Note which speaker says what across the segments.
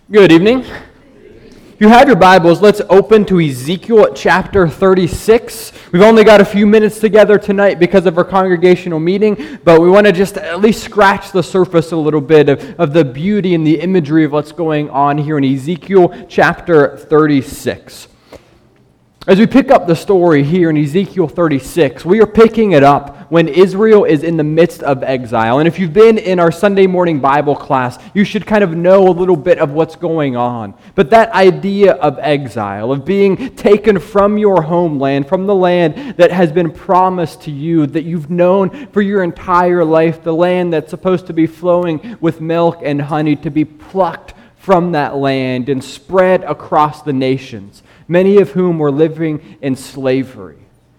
Speaker 1: Good evening. If you have your Bibles, let's open to Ezekiel chapter 36. We've only got a few minutes together tonight because of our congregational meeting, but we want to just at least scratch the surface a little bit of the beauty and the imagery of what's going on here in Ezekiel chapter 36. As we pick up the story here in Ezekiel 36, we are picking it up when Israel is in the midst of exile. And if you've been in our Sunday morning Bible class, you should kind of know a little bit of what's going on. But that idea of exile, of being taken from your homeland, from the land that has been promised to you, that you've known for your entire life, the land that's supposed to be flowing with milk and honey, to be plucked from that land and spread across the nations, many of whom were living in slavery.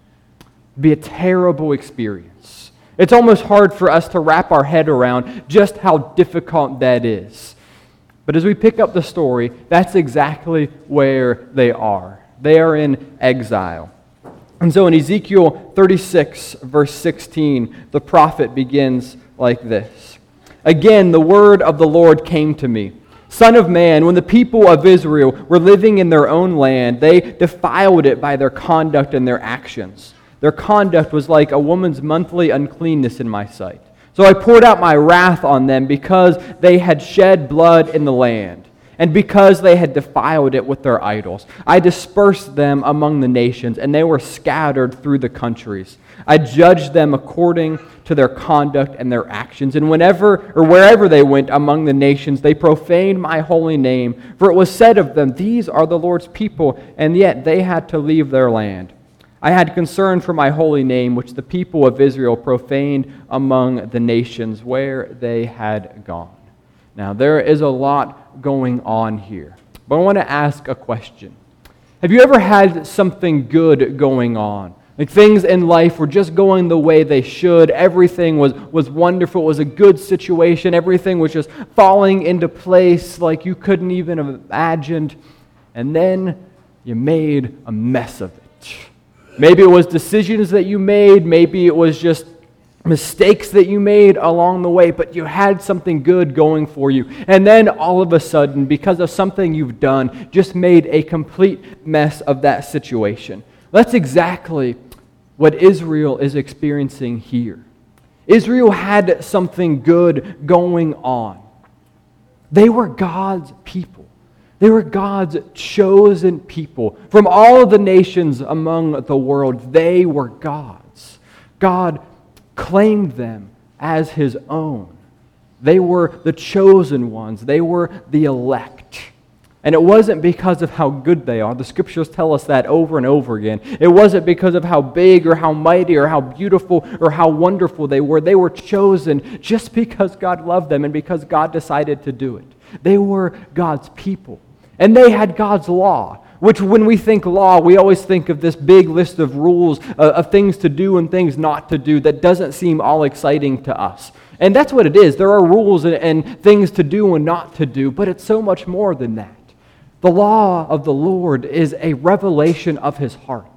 Speaker 1: Be a terrible experience. It's almost hard for us to wrap our head around just how difficult that is. But as we pick up the story, that's exactly where they are. They are in exile. And so in Ezekiel 36, verse 16, the prophet begins like this. Again, the word of the Lord came to me. Son of man, when the people of Israel were living in their own land, they defiled it by their conduct and their actions. Their conduct was like a woman's monthly uncleanness in my sight. So I poured out my wrath on them because they had shed blood in the land, and because they had defiled it with their idols. I dispersed them among the nations, and they were scattered through the countries. I judged them according to their conduct and their actions. And wherever they went among the nations, they profaned my holy name. For it was said of them, these are the Lord's people, and yet they had to leave their land. I had concern for my holy name, which the people of Israel profaned among the nations where they had gone. Now, there is a lot going on here, but I want to ask a question. Have you ever had something good going on? Like things in life were just going the way they should. Everything was wonderful. It was a good situation. Everything was just falling into place like you couldn't even have imagined. And then you made a mess of it. Maybe it was decisions that you made. Maybe it was just mistakes that you made along the way, but you had something good going for you. And then all of a sudden, because of something you've done, just made a complete mess of that situation. That's exactly what Israel is experiencing here. Israel had something good going on. They were God's people. They were God's chosen people. From all of the nations among the world, they were God's. God claimed them as His own. They were the chosen ones. They were the elect. And it wasn't because of how good they are. The Scriptures tell us that over and over again. It wasn't because of how big or how mighty or how beautiful or how wonderful they were. They were chosen just because God loved them and because God decided to do it. They were God's people. And they had God's law, which when we think law, we always think of this big list of rules of things to do and things not to do that doesn't seem all exciting to us. And that's what it is. There are rules and things to do and not to do, but it's so much more than that. The law of the Lord is a revelation of His heart.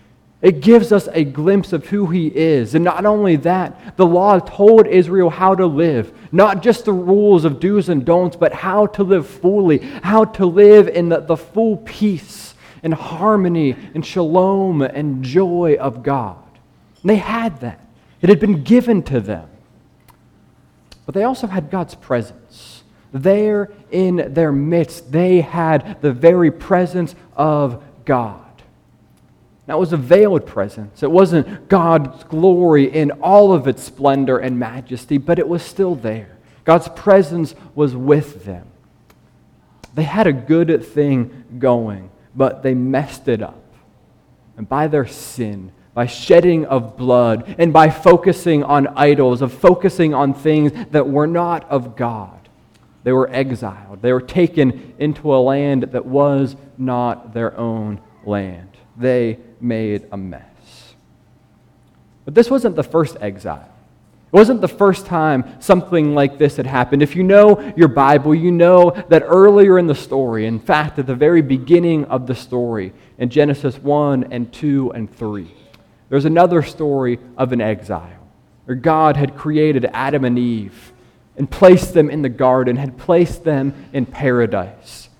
Speaker 1: It gives us a glimpse of who He is. And not only that, the law told Israel how to live. Not just the rules of do's and don'ts, but how to live fully. How to live in the full peace and harmony and shalom and joy of God. And they had that. It had been given to them. But they also had God's presence. There in their midst, they had the very presence of God. Now, it was a veiled presence. It wasn't God's glory in all of its splendor and majesty, but it was still there. God's presence was with them. They had a good thing going, but they messed it up. And by their sin, by shedding of blood, and by focusing on idols, of focusing on things that were not of God, they were exiled. They were taken into a land that was not their own land. They made a mess. But this wasn't the first exile. It wasn't the first time something like this had happened. If you know your Bible, you know that earlier in the story, in fact, at the very beginning of the story, in Genesis 1 and 2 and 3, there's another story of an exile, where God had created Adam and Eve and placed them in the garden, had placed them in paradise.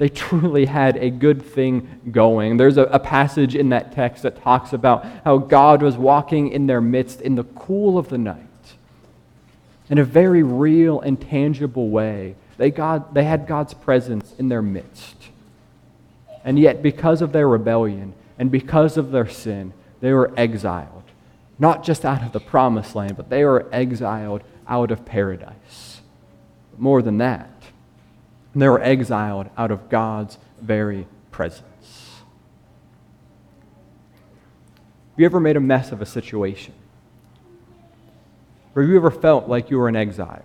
Speaker 1: They truly had a good thing going. There's a passage in that text that talks about how God was walking in their midst in the cool of the night. In a very real and tangible way, they had God's presence in their midst. And yet, because of their rebellion and because of their sin, they were exiled. Not just out of the promised land, but they were exiled out of paradise. More than that, they were exiled out of God's very presence. Have you ever made a mess of a situation? Or have you ever felt like you were in exile?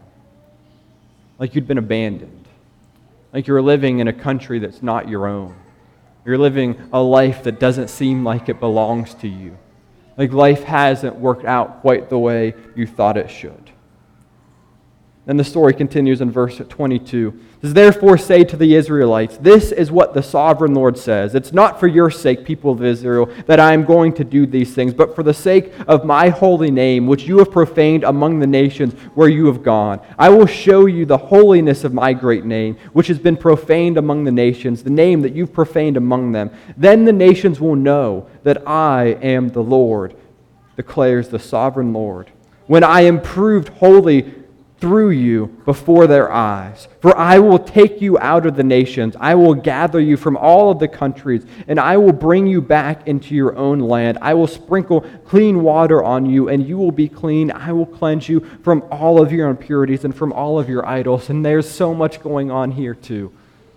Speaker 1: Like you'd been abandoned? Like you were living in a country that's not your own? You're living a life that doesn't seem like it belongs to you. Like life hasn't worked out quite the way you thought it should. Then the story continues in verse 22. It says, "Therefore say to the Israelites, this is what the sovereign Lord says. It's not for your sake, people of Israel, that I am going to do these things, but for the sake of my holy name, which you have profaned among the nations where you have gone. I will show you the holiness of my great name, which has been profaned among the nations, the name that you've profaned among them. Then the nations will know that I am the Lord, declares the sovereign Lord, when I am proved holy through you before their eyes. For I will take you out of the nations. I will gather you from all of the countries, and I will bring you back into your own land. I will sprinkle clean water on you, and you will be clean. I will cleanse you from all of your impurities and from all of your idols." And there's so much going on here too.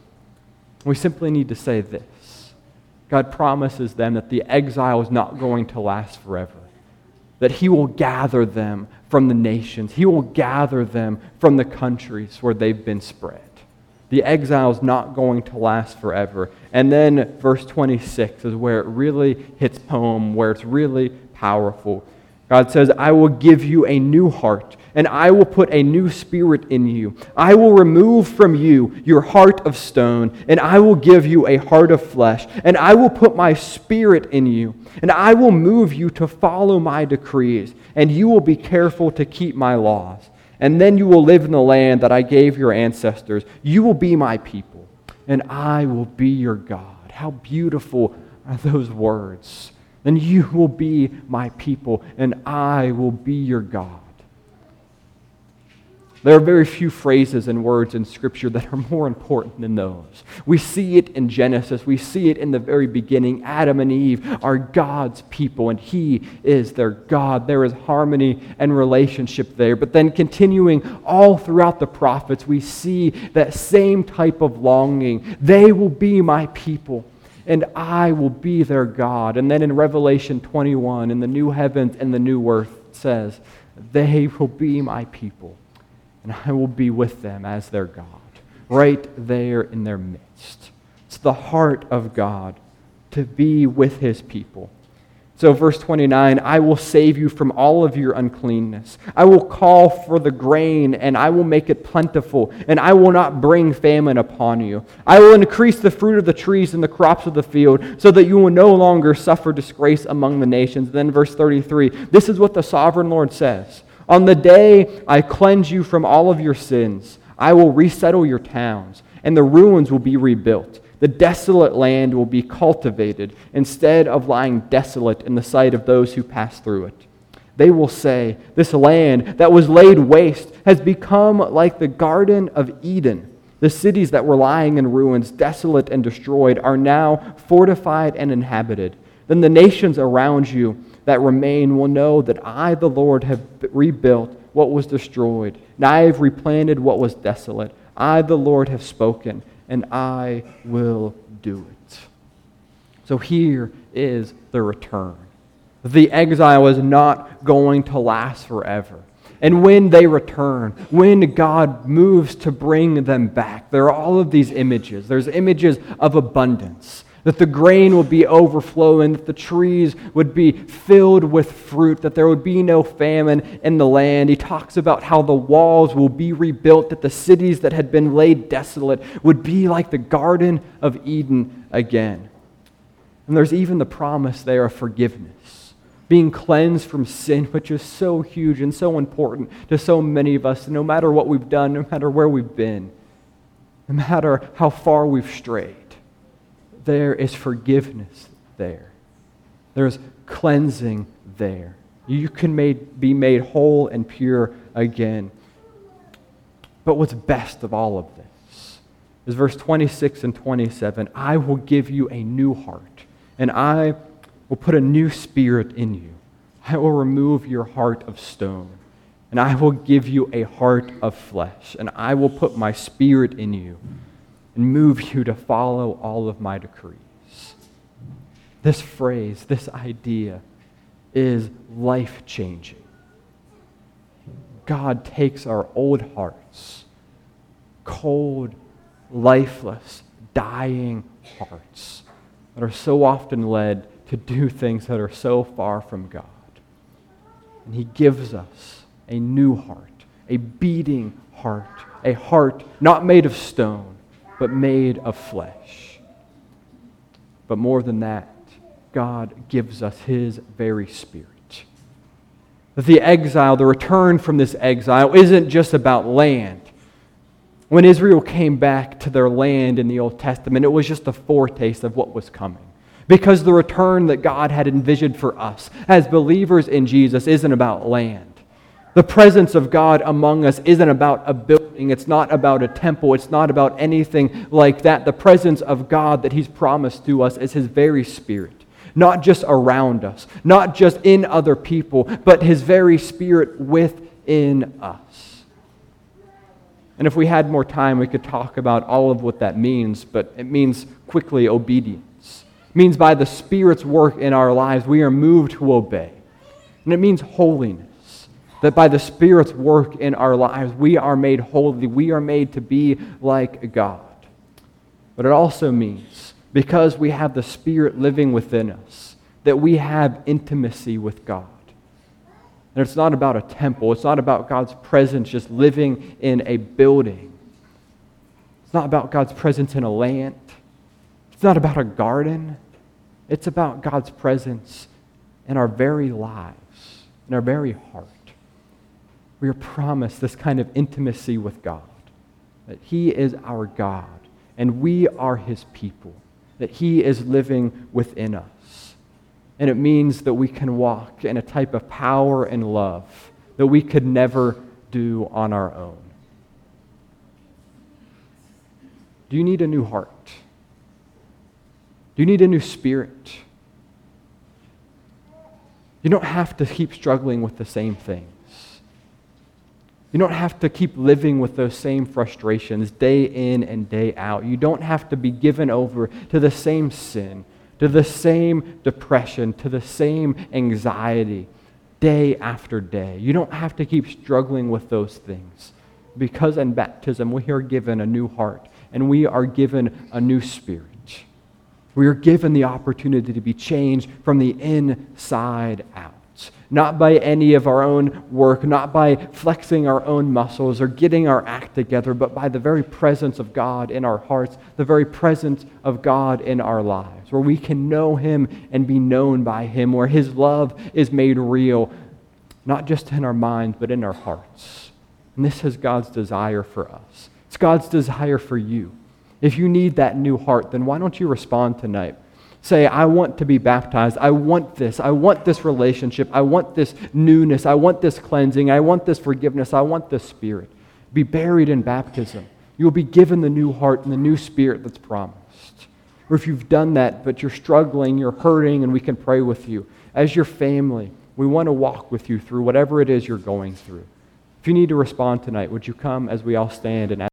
Speaker 1: We simply need to say this. God promises them that the exile is not going to last forever, that He will gather them from the nations. He will gather them from the countries where they've been spread. The exile is not going to last forever. And then verse 26 is where it really hits home, where it's really powerful. God says, "I will give you a new heart, and I will put a new spirit in you. I will remove from you your heart of stone, and I will give you a heart of flesh, and I will put my spirit in you, and I will move you to follow my decrees, and you will be careful to keep my laws. And then you will live in the land that I gave your ancestors. You will be my people, and I will be your God." How beautiful are those words. "Then you will be my people, and I will be your God." There are very few phrases and words in Scripture that are more important than those. We see it in Genesis. We see it in the very beginning. Adam and Eve are God's people, and He is their God. There is harmony and relationship there. But then continuing all throughout the prophets, we see that same type of longing. They will be my people, and I will be their God. And then in Revelation 21, in the new heavens and the new earth, it says, "They will be my people, and I will be with them as their God," right there in their midst. It's the heart of God to be with His people. So verse 29, "I will save you from all of your uncleanness. I will call for the grain, and I will make it plentiful, and I will not bring famine upon you. I will increase the fruit of the trees and the crops of the field, so that you will no longer suffer disgrace among the nations." Then verse 33, this is what the sovereign Lord says. "On the day I cleanse you from all of your sins, I will resettle your towns, and the ruins will be rebuilt. The desolate land will be cultivated instead of lying desolate in the sight of those who pass through it. They will say, 'This land that was laid waste has become like the Garden of Eden. The cities that were lying in ruins, desolate and destroyed, are now fortified and inhabited. Then the nations around you that remain will know that I, the Lord, have rebuilt what was destroyed, and I have replanted what was desolate. I, the Lord, have spoken, and I will do it." So here is the return. The exile is not going to last forever. And when they return, when God moves to bring them back, there are all of these images. There's images of abundance, that the grain will be overflowing, that the trees would be filled with fruit, that there would be no famine in the land. He talks about how the walls will be rebuilt, that the cities that had been laid desolate would be like the Garden of Eden again. And there's even the promise there of forgiveness, being cleansed from sin, which is so huge and so important to so many of us, no matter what we've done, no matter where we've been. no matter how far we've strayed, there is forgiveness there. There's cleansing there. You can be made whole and pure again. But what's best of all of this is verse 26 and 27. I will give you a new heart, and I will put a new spirit in you. I will remove your heart of stone, and I will give you a heart of flesh, and I will put my spirit in you and move you to follow all of my decrees. This phrase, this idea is life-changing. God takes our old hearts, cold, lifeless, dying hearts that are so often led to do things that are so far from God. And He gives us a new heart, a beating heart, a heart not made of stone, but made of flesh. But more than that, God gives us His very Spirit. That the exile, the return from this exile, isn't just about land. When Israel came back to their land in the Old Testament, it was just a foretaste of what was coming. Because the return that God had envisioned for us as believers in Jesus isn't about land. The presence of God among us isn't about a building. It's not about a temple. It's not about anything like that. The presence of God that He's promised to us is His very Spirit. Not just around us, not just in other people, but His very Spirit within us. And if we had more time, we could talk about all of what that means, but it means quickly obedience. It means by the Spirit's work in our lives, we are moved to obey. And it means holiness. That by the Spirit's work in our lives, we are made holy. We are made to be like God. But it also means, because we have the Spirit living within us, that we have intimacy with God. And it's not about a temple. It's not about God's presence just living in a building. It's not about God's presence in a land. It's not about a garden. It's about God's presence in our very lives, in our very heart. We are promised this kind of intimacy with God, that He is our God, and we are His people, that He is living within us. And it means that we can walk in a type of power and love that we could never do on our own. Do you need a new heart? Do you need a new spirit? You don't have to keep struggling with the same things. You don't have to keep living with those same frustrations day in and day out. You don't have to be given over to the same sin, to the same depression, to the same anxiety day after day. You don't have to keep struggling with those things. Because in baptism, we are given a new heart and we are given a new spirit. We are given the opportunity to be changed from the inside out. Not by any of our own work, not by flexing our own muscles or getting our act together, but by the very presence of God in our hearts, the very presence of God in our lives, where we can know Him and be known by Him, where His love is made real, not just in our minds, but in our hearts. And this is God's desire for us. It's God's desire for you. If you need that new heart, then why don't you respond tonight? Say, I want to be baptized. I want this. I want this relationship. I want this newness. I want this cleansing. I want this forgiveness. I want this Spirit. Be buried in baptism. You will be given the new heart and the new spirit that's promised. Or if you've done that, but you're struggling, you're hurting, and we can pray with you. As your family, we want to walk with you through whatever it is you're going through. If you need to respond tonight, would you come as we all stand and